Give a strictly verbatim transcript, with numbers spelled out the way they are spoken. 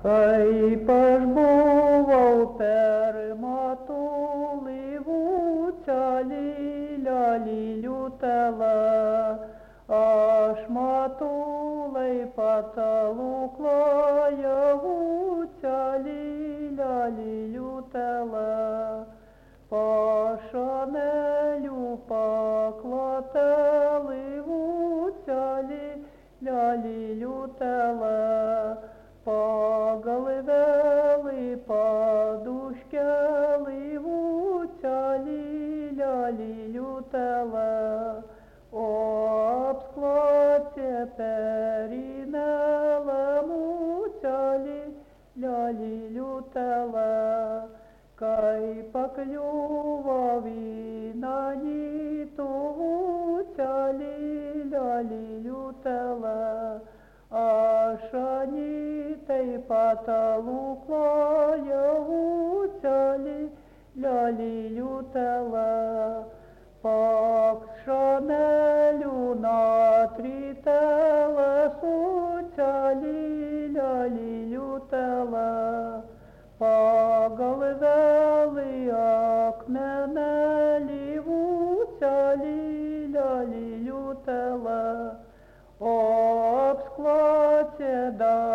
Kaip aš buvau per matulivūcę lilę liliutėlę, aš matulai patalų klajavūcę lilę liliutėlę. Pašanelių paklotę laivūcę lilę liliutėlę. Pagal vėlai paduškę laivūcę lilę liliutėlę, o apsklatė perinėlę mūcę lilę liliutėlę. Kai pakliuvo vyna nytuvūcę lilę liliutėlę, aš anytai patalų klajavūcę lilę liliutėlę. Pakšanelių natrytėlę sucę lilę liliutėlę. Pagal vėlai akmenėlį vūcę lilę liliutėlę, o apsklatė dar